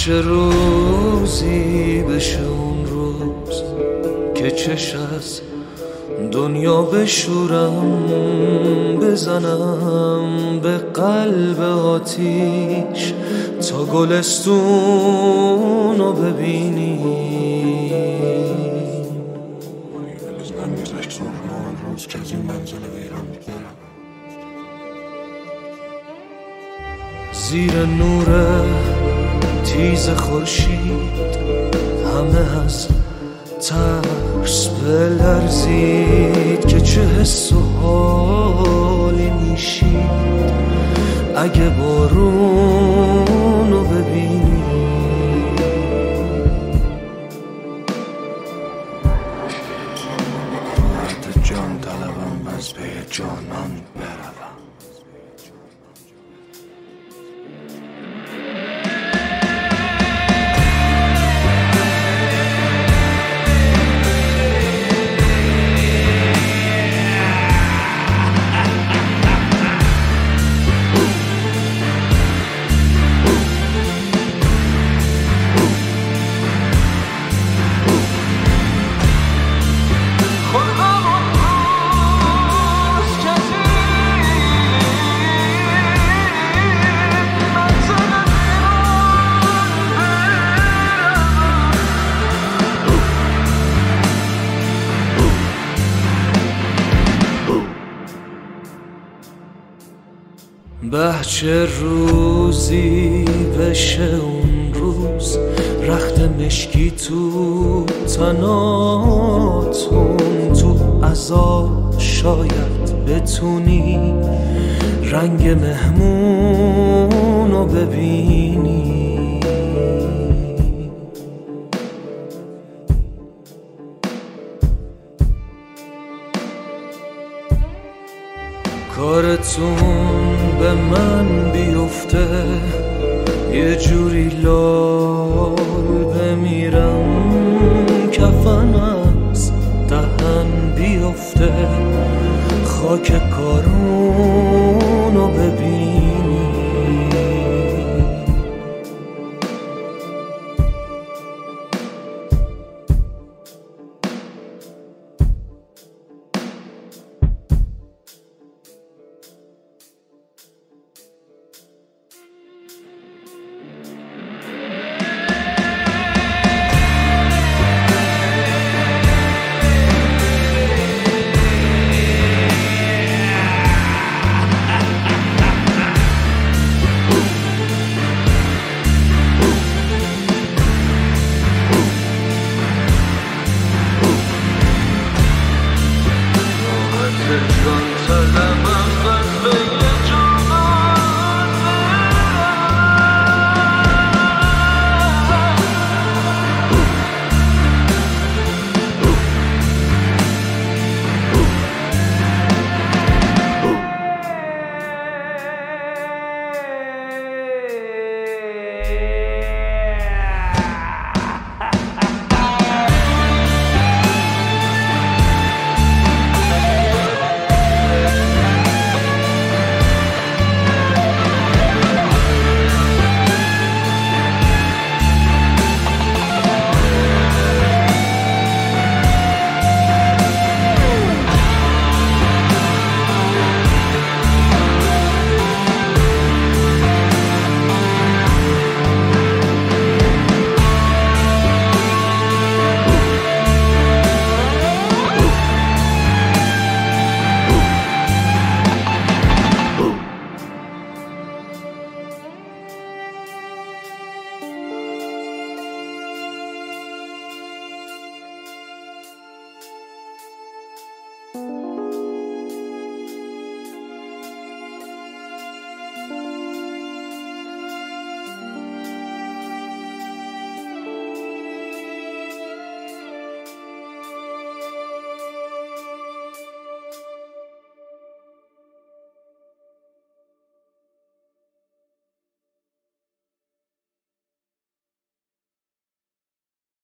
چه روزی بشه اون روز که چش از دنیا بشورم، بزنم به قلب آتیش تا گلستون رو ببینی. زیر نور تیز خورشید همه از ترس بلرزید که چه حس و حالی میشید اگه بارون رو ببینی. مرد جان طلبم از پی جانان بروم. به چه روزی بشه اون روز رخت مشکی تو تناتون، تو عزا شاید بتونی رنگ مهمون رو ببینی. کارتون به من بیفته یه جوری لال بمیرم، کفن از دهن بیفته خاک کارونو ببینی.